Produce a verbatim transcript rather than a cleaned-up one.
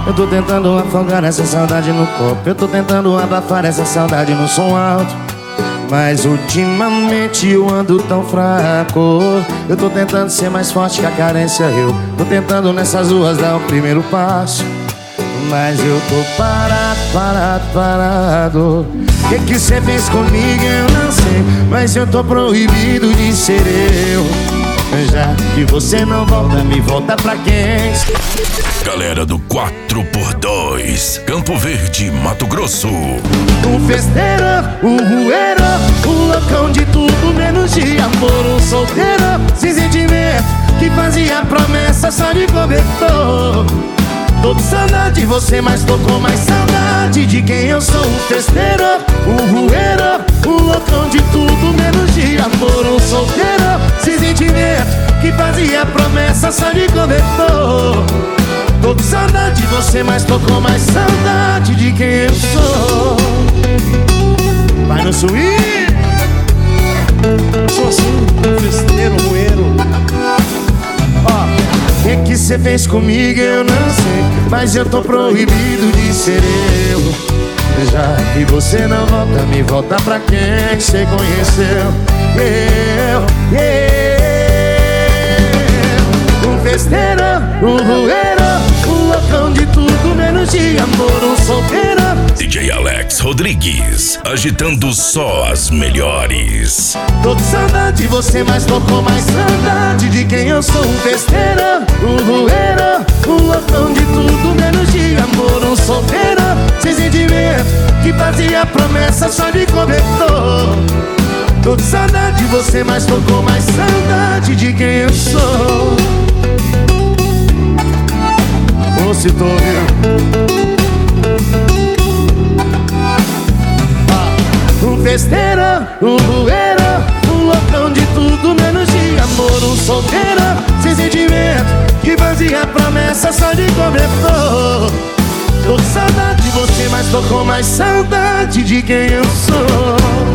Eu tô tentando afogar essa saudade no copo. Eu tô tentando abafar essa saudade no som alto, mas ultimamente eu ando tão fraco. Eu tô tentando ser mais forte que a carência. Eu tô tentando nessas ruas dar o primeiro passo, mas eu tô parado, parado, parado. O que que cê fez comigo eu não sei, mas eu tô proibido de ser eu. Já que você não volta, me volta pra quem? Galera do quatro por dois, Campo Verde, Mato Grosso. O festeiro, o rueiro, o loucão de tudo menos de amor. Um solteiro sem sentimento que fazia promessa só de cobertor. Tô com saudade de você, mas tô com mais saudade de quem eu sou. Um festeiro, o rueiro, o loucão de tudo menos de amor. Um solteiro sem sentimento que fazia promessa só de cobertor. Tô com saudade de você, mas tô com mais saudade de quem eu sou. Vai no swing. Sou assim, festeiro, rueiro. Ó, o que que cê fez comigo eu não sei, mas eu tô proibido de ser eu. Já que você não volta, me volta pra quem cê conheceu. Eu, eu, um festeiro, um rueiro, um loucão de tudo menos de amor. Um solteiro, D J Alex Rodrigues, agitando só as melhores. tô com saudade de você, mas tô com mais saudade de quem eu sou. Um festeiro, um rueiro, um loucão de tudo menos de amor. Um solteiro sem sentimento que fazia promessa só de cobertor. Tô com saudade de você, mas tô com mais saudade de quem eu sou. Ô, se tô ouvindo. Um festeiro, um rueiro, um loucão de tudo menos de amor. Um solteiro sem sentimento que fazia promessa só de cobertor. Tô com saudade de você, mas tô com mais saudade de quem eu sou.